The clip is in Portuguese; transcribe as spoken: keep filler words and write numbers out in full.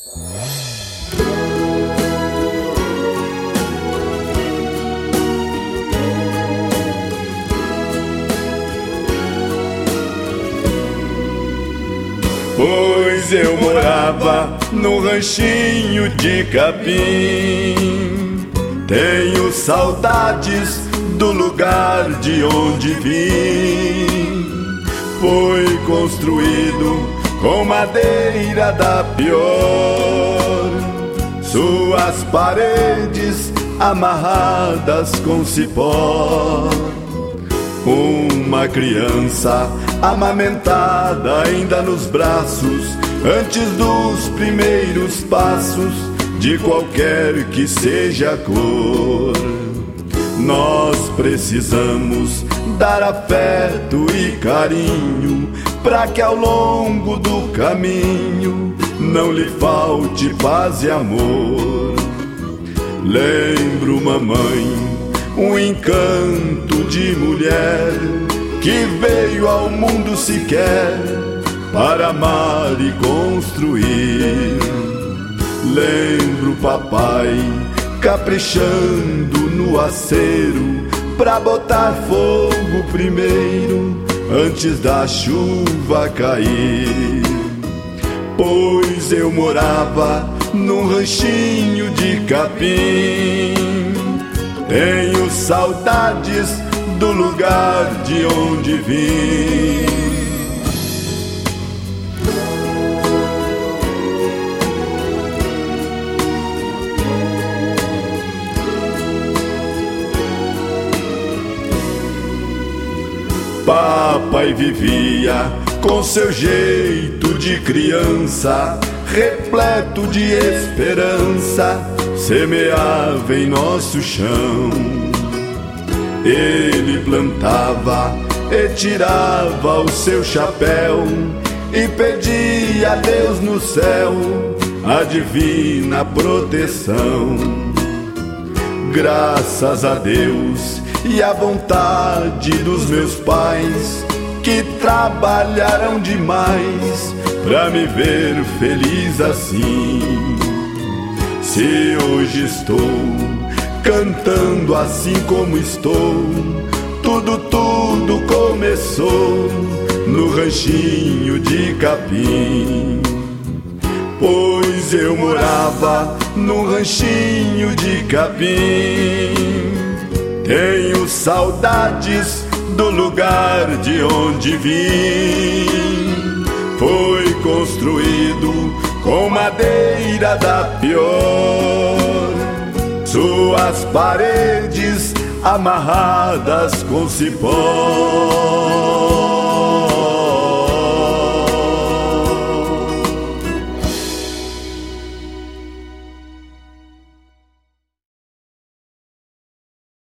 Pois eu morava num ranchinho de capim. Tenho saudades do lugar de onde vim. Foi construído com madeira da pior, suas paredes amarradas com cipó. Uma criança amamentada ainda nos braços, antes dos primeiros passos de qualquer que seja a cor. Nós precisamos dar afeto e carinho, pra que ao longo do caminho não lhe falte paz e amor. Lembro, mamãe, um encanto de mulher que veio ao mundo sequer para amar e construir. Lembro, papai, caprichando no aceiro pra botar fogo primeiro antes da chuva cair. Pois eu morava num ranchinho de capim. Tenho saudades do lugar de onde vim. Papai vivia com seu jeito de criança, repleto de esperança, semeava em nosso chão. Ele plantava e tirava o seu chapéu e pedia a Deus no céu a divina proteção. Graças a Deus e à vontade dos meus pais, que trabalharam demais pra me ver feliz assim. Se hoje estou cantando assim como estou, tudo, tudo começou no ranchinho de capim. Pois eu morava num ranchinho de capim. Tenho saudades do lugar de onde vim. Foi construído com madeira da pior, suas paredes amarradas com cipó.